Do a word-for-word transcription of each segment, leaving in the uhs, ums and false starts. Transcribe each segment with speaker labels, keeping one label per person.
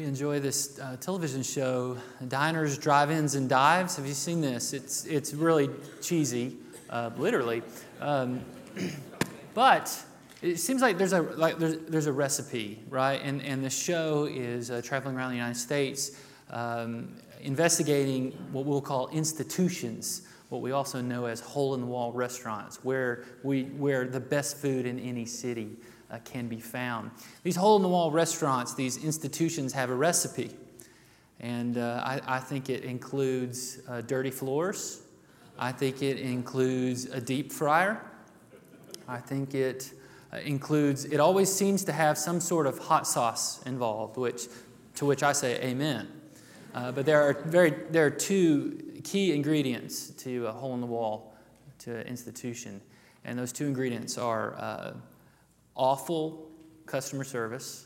Speaker 1: enjoy this uh, television show, Diners, Drive-Ins, and Dives. Have you seen this? It's it's really cheesy, uh, literally, um, but it seems like there's a like there's there's a recipe, right? And and the show is uh, traveling around the United States, um, investigating what we'll call institutions, what we also know as hole-in-the-wall restaurants, where we where the best food in any city Uh, can be found. These hole-in-the-wall restaurants, these institutions have a recipe. And uh, I, I think it includes uh, dirty floors. I think it includes a deep fryer. I think it uh, includes, it always seems to have some sort of hot sauce involved, which to which I say amen. Uh, but there are very there are two key ingredients to a hole-in-the-wall to institution. And those two ingredients are uh, awful customer service,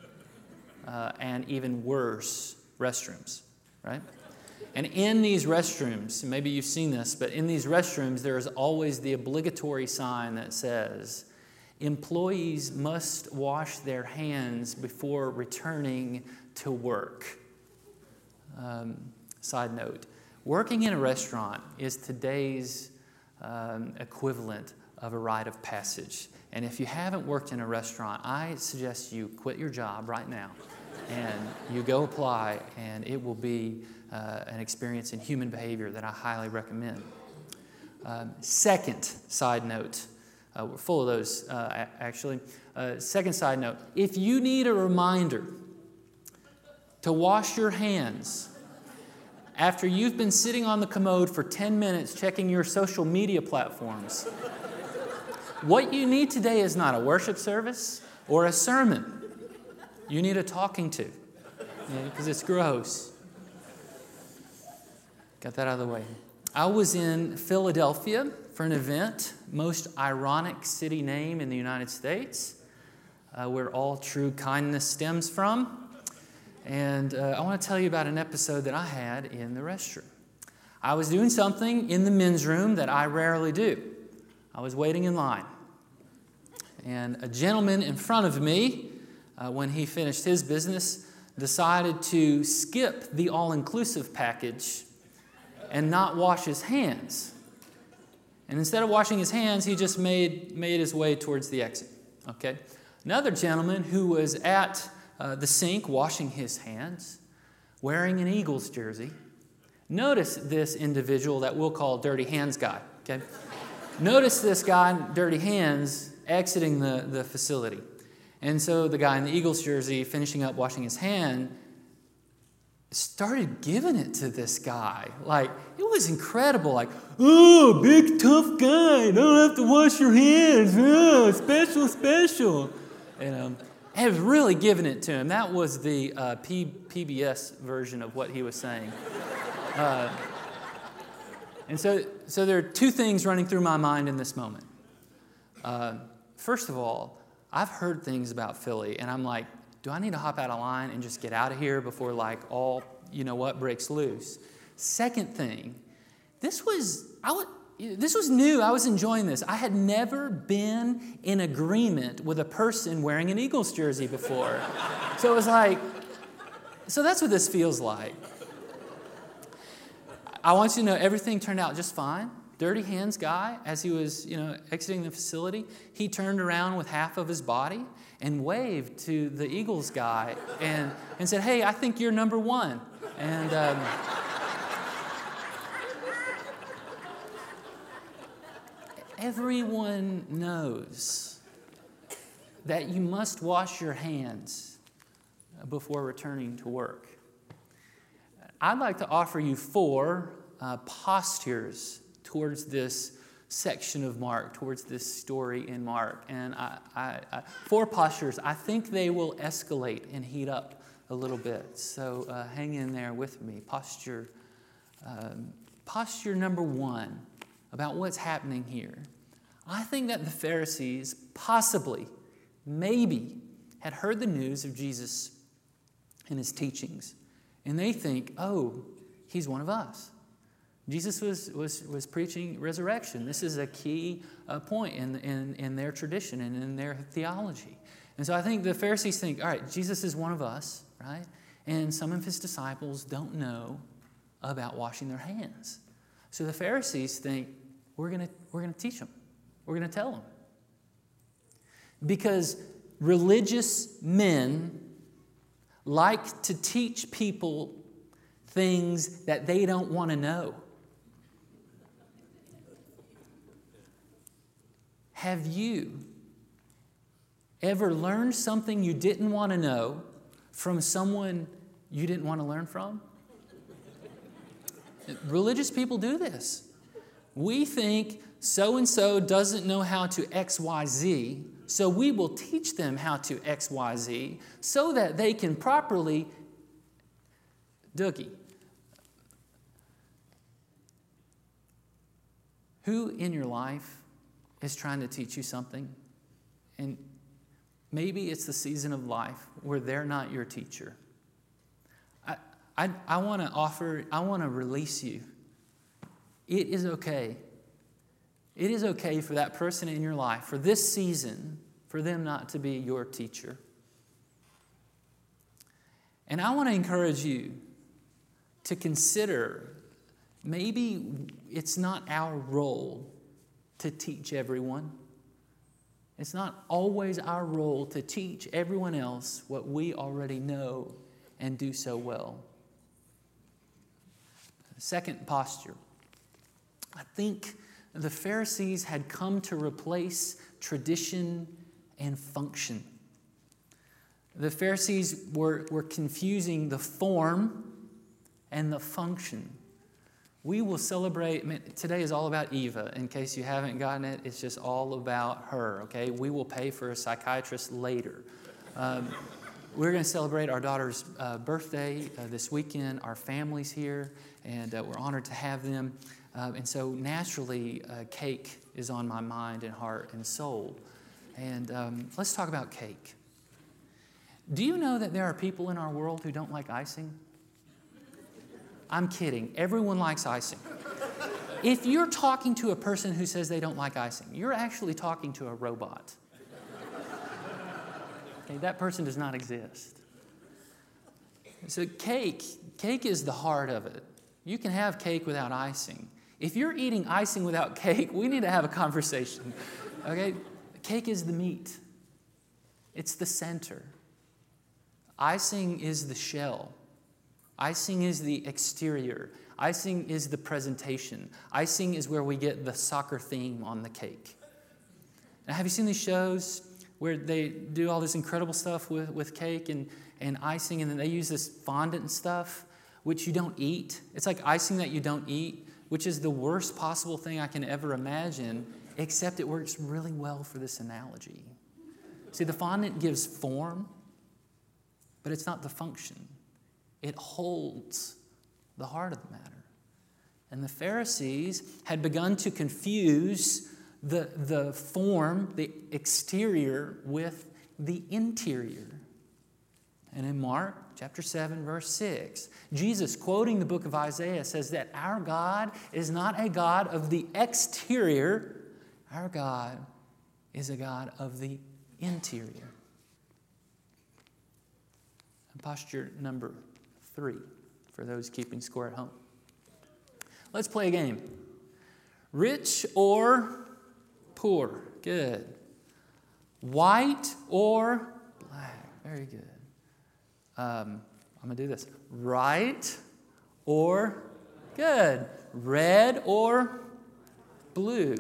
Speaker 1: uh, and even worse, restrooms, right? And in these restrooms, maybe you've seen this, but in these restrooms, there is always the obligatory sign that says, employees must wash their hands before returning to work. Um, side note, working in a restaurant is today's um, equivalent of a rite of passage. And if you haven't worked in a restaurant, I suggest you quit your job right now and you go apply, and it will be uh, an experience in human behavior that I highly recommend. Um, second side note, uh, we're full of those uh, actually. Uh, second side note, if you need a reminder to wash your hands after you've been sitting on the commode for ten minutes checking your social media platforms, what you need today is not a worship service or a sermon. You need a talking to, because it's gross. Got that out of the way. I was in Philadelphia for an event, most ironic city name in the United States, uh, where all true kindness stems from. And uh, I want to tell you about an episode that I had in the restroom. I was doing something in the men's room that I rarely do. I was waiting in line. And a gentleman in front of me, uh, when he finished his business, decided to skip the all-inclusive package and not wash his hands. And instead of washing his hands, he just made, made his way towards the exit. Okay? Another gentleman who was at uh, the sink washing his hands, wearing an Eagles jersey. Notice this individual that we'll call Dirty Hands Guy. Okay? Notice this guy, Dirty Hands, exiting the, the facility. And so the guy in the Eagles jersey, finishing up washing his hand, started giving it to this guy. Like, it was incredible. Like, oh, big tough guy, don't have to wash your hands. Oh, special, special. And um, I was really giving it to him. That was the uh, P- PBS version of what he was saying. Uh, and so, so there are two things running through my mind in this moment. Uh, first of all, I've heard things about Philly, and I'm like, do I need to hop out of line and just get out of here before, like, all, you know what, breaks loose? Second thing, this was, I would, this was new. I was enjoying this. I had never been in agreement with a person wearing an Eagles jersey before. So it was like, so that's what this feels like. I want you to know everything turned out just fine. Dirty Hands Guy, as he was, you know, exiting the facility, he turned around with half of his body and waved to the Eagles guy and, and said, hey, I think you're number one. And um, everyone knows that you must wash your hands before returning to work. I'd like to offer you four uh, postures towards this section of Mark, towards this story in Mark. And I, I, I, four postures, I think they will escalate and heat up a little bit. So uh, hang in there with me. Posture, um, posture number one about what's happening here. I think that the Pharisees possibly, maybe, had heard the news of Jesus and his teachings. And they think, oh, he's one of us. Jesus was, was, was preaching resurrection. This is a key uh, point in, in, in their tradition and in their theology. And so I think the Pharisees think, all right, Jesus is one of us, right? and some of his disciples don't know about washing their hands. So the Pharisees think, we're going to we're going to teach them. We're going to tell them. Because religious men like to teach people things that they don't want to know. Have you ever learned something you didn't want to know from someone you didn't want to learn from? Religious people do this. We think so-and-so doesn't know how to X Y Z, so we will teach them how to X Y Z so that they can properly... Dookie. Who in your life is trying to teach you something? And maybe it's the season of life where they're not your teacher. I, I, I want to offer, I want to release you. It is okay. It is okay for that person in your life, for this season, for them not to be your teacher. And I want to encourage you to consider maybe it's not our role to teach everyone. It's not always our role to teach everyone else what we already know and do so well. Second posture. I think the Pharisees had come to replace tradition and function. The Pharisees were, were confusing the form and the function. We will celebrate, I mean, today is all about Eva. In case you haven't gotten it, it's just all about her, okay? We will pay for a psychiatrist later. Um, we're going to celebrate our daughter's uh, birthday uh, this weekend. Our family's here, and uh, we're honored to have them. Uh, and so naturally, uh, cake is on my mind and heart and soul. And um, let's talk about cake. Do you know that there are people in our world who don't like icing? I'm kidding. Everyone likes icing. If you're talking to a person who says they don't like icing, you're actually talking to a robot. Okay, that person does not exist. So cake, cake is the heart of it. You can have cake without icing. If you're eating icing without cake, we need to have a conversation. Okay? Cake is the meat. It's the center. Icing is the shell. Icing is the exterior. Icing is the presentation. Icing is where we get the soccer theme on the cake. Now, have you seen these shows where they do all this incredible stuff with, with cake and, and icing, and then they use this fondant stuff, which you don't eat? It's like icing that you don't eat, which is the worst possible thing I can ever imagine, except it works really well for this analogy. See, the fondant gives form, but it's not the function. It holds the heart of the matter. And the Pharisees had begun to confuse the, the form, the exterior, with the interior. And in Mark chapter seven, verse six, Jesus, quoting the book of Isaiah, says that our God is not a God of the exterior. Our God is a God of the interior. And posture number three, for those keeping score at home. Let's play a game. Rich or poor? Good. White or black? Very good. Um, I'm going to do this. Right or good. Red or blue?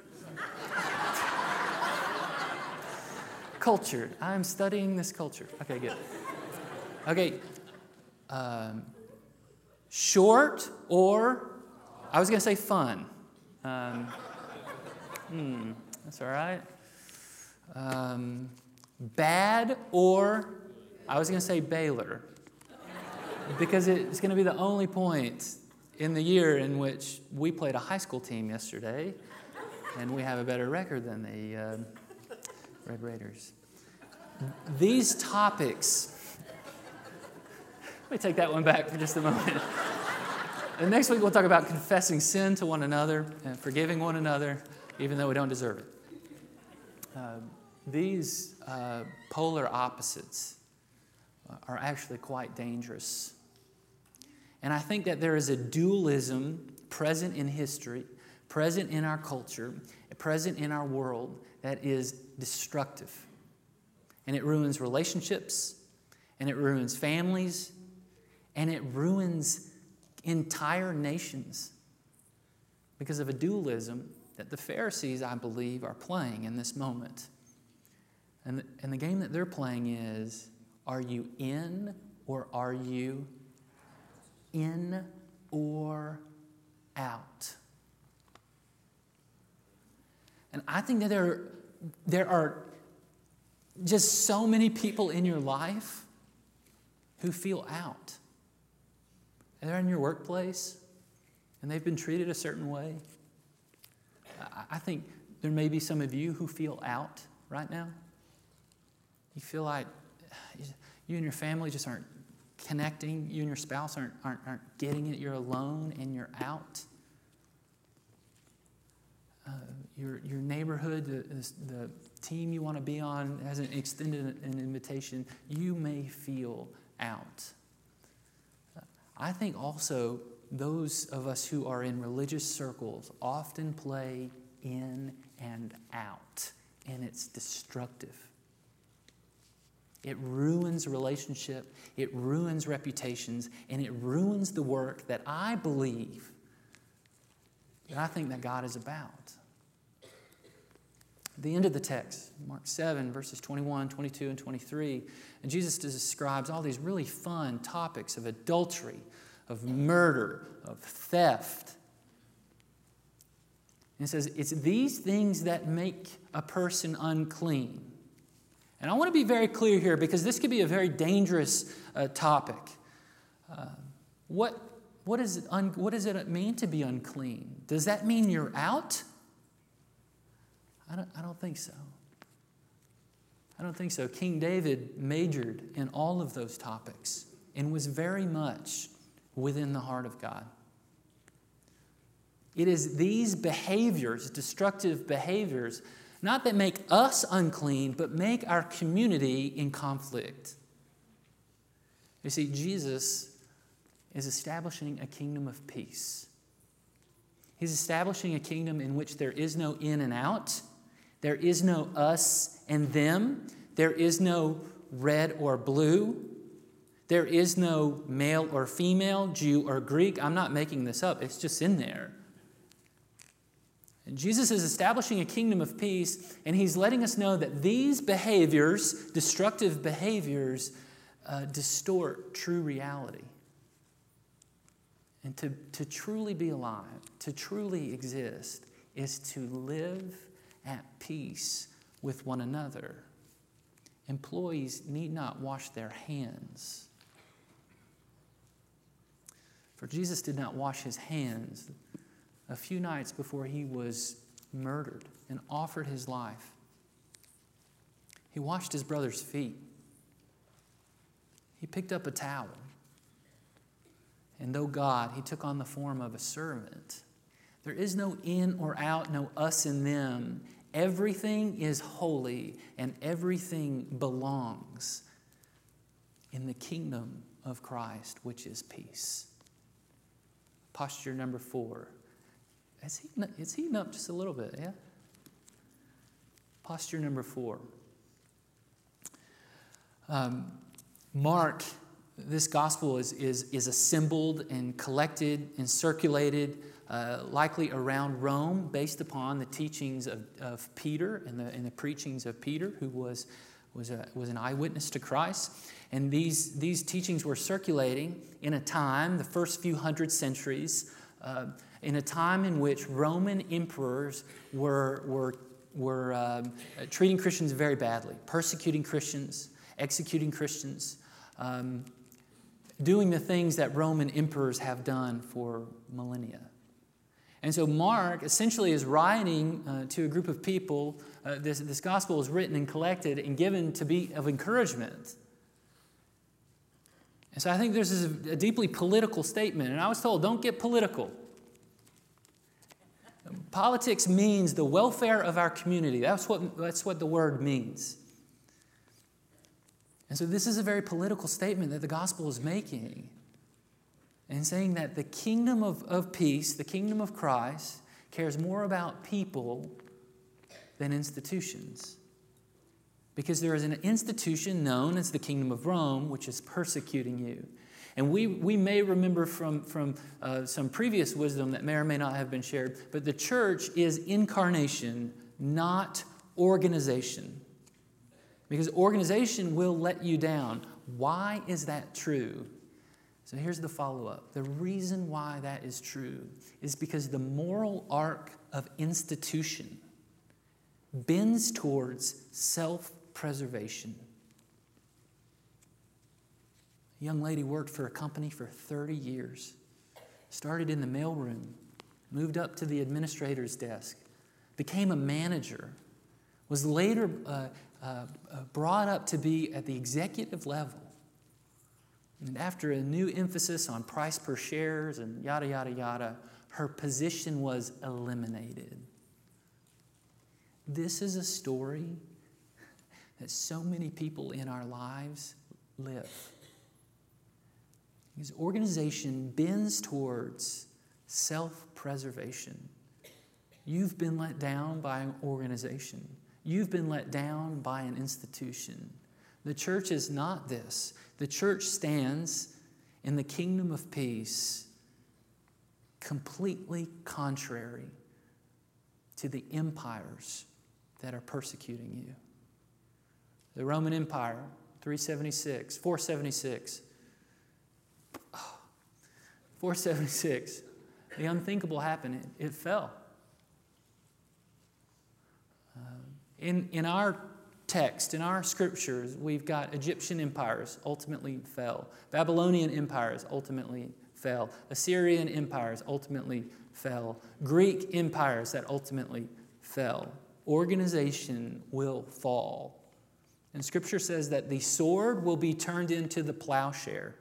Speaker 1: Cultured. I'm studying this culture. Okay, good. Okay. Um, short or, I was going to say fun. Um, hmm, that's all right. Um, bad or, I was going to say Baylor. Because it's going to be the only point in the year in which we played a high school team yesterday, and we have a better record than the uh, Red Raiders. These topics... Let me take that one back for just a moment. And next week we'll talk about confessing sin to one another and forgiving one another, even though we don't deserve it. Uh, these uh, polar opposites are actually quite dangerous. And I think that there is a dualism present in history, present in our culture, present in our world that is destructive. And it ruins relationships, and it ruins families, and it ruins entire nations because of a dualism that the Pharisees, I believe, are playing in this moment. And the, and the game that they're playing is, are you in or are you in or out? And I think that there, there are just so many people in your life who feel out. And they're in your workplace, and they've been treated a certain way. I think there may be some of you who feel out right now. You feel like you and your family just aren't connecting. You and your spouse aren't, aren't, aren't getting it. You're alone and you're out. Uh, your, your neighborhood, the, the team you want to be on hasn't extended an invitation. You may feel out. I think also those of us who are in religious circles often play in and out, and it's destructive. It ruins relationship, it ruins reputations, and it ruins the work that I believe, that I think that God is about. At the end of the text, Mark seven, verses twenty-one, twenty-two, and twenty-three, and Jesus describes all these really fun topics of adultery, of murder, of theft. And it says, it's these things that make a person unclean. And I want to be very clear here because this could be a very dangerous uh, topic. Uh, what, what, is it un, what does it mean to be unclean? Does that mean you're out? I don't, I don't think so. I don't think so. King David majored in all of those topics and was very much within the heart of God. It is these behaviors, destructive behaviors, not that make us unclean, but make our community in conflict. You see, Jesus is establishing a kingdom of peace. He's establishing a kingdom in which there is no in and out. There is no us and them. There is no red or blue. There is no male or female, Jew or Greek. I'm not making this up. It's just in there. And Jesus is establishing a kingdom of peace, and he's letting us know that these behaviors, destructive behaviors, uh, distort true reality. And to, to truly be alive, to truly exist, is to live at peace with one another. Employees need not wash their hands. For Jesus did not wash his hands a few nights before he was murdered and offered his life. He washed his brother's feet. He picked up a towel. And though God, he took on the form of a servant. There is no in or out, no us and them. Everything is holy and everything belongs in the kingdom of Christ, which is peace. Posture number four. It's heating, up, it's heating up just a little bit, yeah? Posture number four. Um, Mark, this gospel is, is, is assembled and collected and circulated uh, likely around Rome based upon the teachings of, of Peter and the, and the preachings of Peter, who was, was, a, was an eyewitness to Christ. And these, these teachings were circulating in a time, the first few hundred centuries, uh, in a time in which Roman emperors were, were, were uh, treating Christians very badly, persecuting Christians, executing Christians, um, doing the things that Roman emperors have done for millennia. And so Mark essentially is writing uh, to a group of people. Uh, this, this gospel is written and collected and given to be of encouragement. And so I think this is a, a deeply political statement. And I was told, don't get political. Politics means the welfare of our community. That's what, that's what the word means. And so this is a very political statement that the gospel is making, and saying that the kingdom of, of peace, the kingdom of Christ, cares more about people than institutions. Because there is an institution known as the kingdom of Rome, which is persecuting you. And we, we may remember from, from uh, some previous wisdom that may or may not have been shared, but the church is incarnation, not organization. Because organization will let you down. Why is that true? So here's the follow-up. The reason why that is true is because the moral arc of institution bends towards self-preservation. A young lady worked for a company for thirty years, started in the mailroom, moved up to the administrator's desk, became a manager, was later uh, uh, brought up to be at the executive level. And after a new emphasis on price per shares and yada, yada, yada, her position was eliminated. This is a story that so many people in our lives live. Because organization bends towards self-preservation. You've been let down by an organization. You've been let down by an institution. The church is not this. The church stands in the kingdom of peace completely contrary to the empires that are persecuting you. The Roman Empire, three seventy-six, four seventy-six. Oh, four seventy-six. The unthinkable happened. It, it fell. Uh, in, in our text, in our scriptures, we've got Egyptian empires ultimately fell. Babylonian empires ultimately fell. Assyrian empires ultimately fell. Greek empires that ultimately fell. Organization will fall. And Scripture says that the sword will be turned into the plowshare.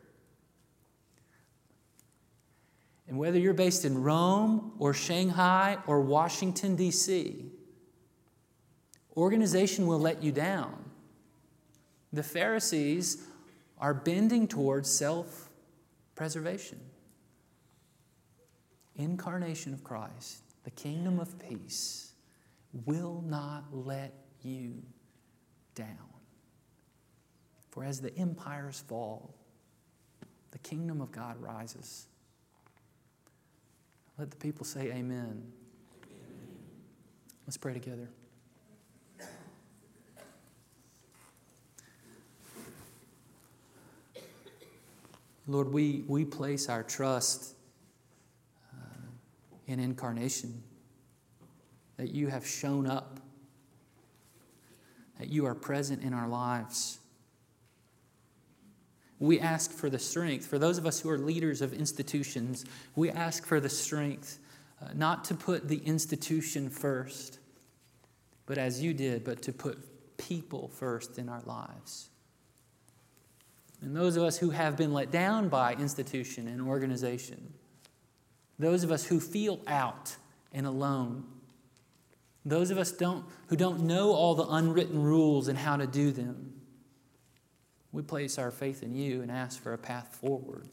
Speaker 1: And whether you're based in Rome or Shanghai or Washington, D C, organization will let you down. The Pharisees are bending towards self-preservation. Incarnation of Christ, the kingdom of peace, will not let you down. For as the empires fall, the kingdom of God rises. Let the people say amen. Amen. Let's pray together. Lord, we, we place our trust uh, in incarnation, that you have shown up, that you are present in our lives. We ask for the strength. For those of us who are leaders of institutions, we ask for the strength uh, not to put the institution first, but as you did, but to put people first in our lives. And those of us who have been let down by institution and organization, those of us who feel out and alone, those of us don't, who don't know all the unwritten rules and how to do them, we place our faith in you and ask for a path forward.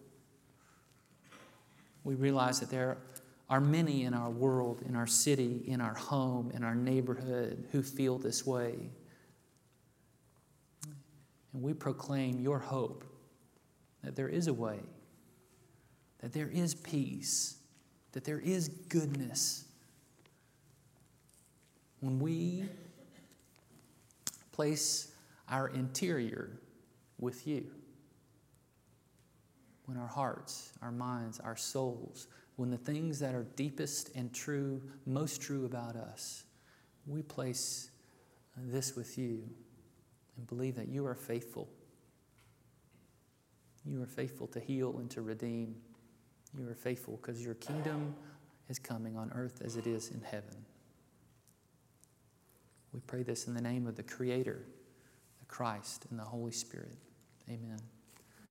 Speaker 1: We realize that there are many in our world, in our city, in our home, in our neighborhood who feel this way. And we proclaim your hope that there is a way, that there is peace, that there is goodness. When we place our interior with you, when our hearts, our minds, our souls, when the things that are deepest and true, most true about us, we place this with you and believe that you are faithful. You are faithful to heal and to redeem. You are faithful because your kingdom is coming on earth as it is in heaven. We pray this in the name of the Creator, the Christ, and the Holy Spirit. Amen.